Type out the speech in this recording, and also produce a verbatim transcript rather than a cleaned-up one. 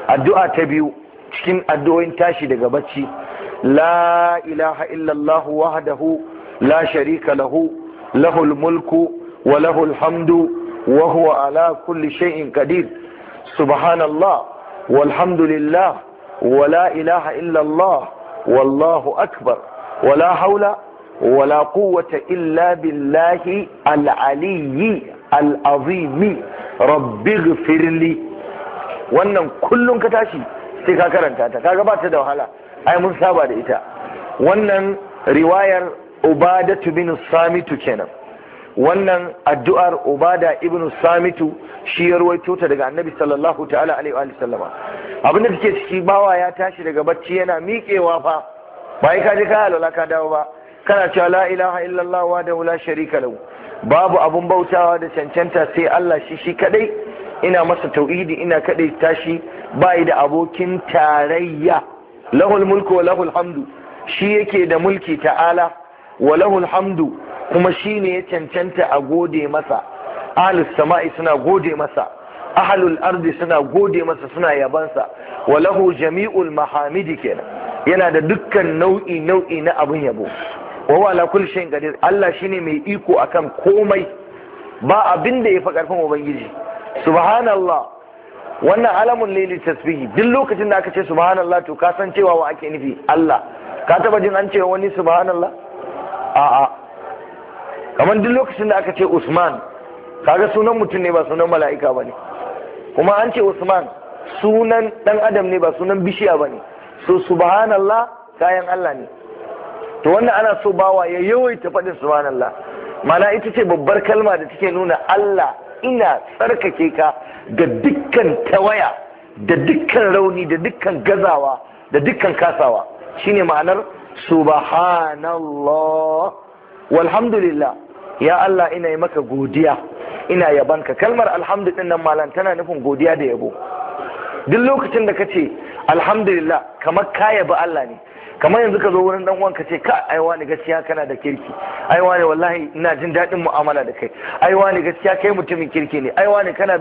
addu'a ta biyu cikin addu'o'in tashi daga bacci, la ilaha illallah wahdahu la sharika lahu lahul mulku wa lahul hamdu wa huwa ala kulli shay'in qadir, subhanallah walhamdulillah wa la ilaha illallah wallahu akbar wa la hawla wa la quwwata illa billahi al-aliyyi al-azimi rabbighfirli. Wannan kullum ka tashi sai ka karanta ta, kaga ba ta da wahala, ai mun saba da ita. Wannan riwayar Ubadatu bin Samitu kenan. Wannan addu'ar Ubada ibn Samitu shi ya rawaito ta daga Annabi sallallahu ta'ala alaihi wa sallama. Abin da take ciki, bawa ya tashi daga bacci yana miƙewa fa, ba ka je ka alwala ka dawo ba, kana cewa la ilaha illallah wa la sharika lahu, babu abun bautawa da cancanta sai Allah shi shi kadai, ina masa tauhidi, ina kadai tashi, bai da abokin tarayya. Lahul mulku wa lahul hamdu, shi yake da mulki ta'ala, wa lahul hamdu, kuma shi ne ya cancanta a gode masa. Ahlus sama'i suna gode masa, ahlul ardi suna gode masa, suna yabansa. Wa lahu jami'ul mahamidi kenan, yana da dukkan nau'i nau'i na abun yabo. Wa huwa ala kulli shay'in qadir, Allah shine mai iko akan komai, ba abin da ya fi karfin ubangiji. Subhanallah, wannan alamun laili tasbihi, duk lokacin da aka ce subhanallah to ka san cewa wa ake nufi Allah. Ka taba jin an ce wani subhanallah? A'a. Kamar duk lokacin da aka ce Usman, kaga sunan mutum ne ba sunan mala'ika bane. Kuma an ce Usman sunan dan adam ne ba sunan bishiya bane. So subhanallah kayan Allah ne. To wannan ana so bawa ya yawaita faɗin subhanallah. Mana ita ce babbar kalma da take nuna Allah, ina tsarkake ka ga dukkan tawaya da dukkan rauni da dukkan gazawa da dukkan kasawa. Shine ma'anar subhanallah walhamdulillah. Ya Allah, ina yi maka godiya, ina yabanka. Kalmar alhamdu din nan malam tana nufin godiya da yabo. Duk lokacin da kace alhamdulillah kamar ka yabi Allah ne. Kamar yanzu ka zo wurin dan uwan ka ce ka ai wani gaskiya kana da kirki, ai wani wallahi ina jin daɗin mu'amala da kai, ai wani gaskiya kai mutumin kirki ne, ai wani kana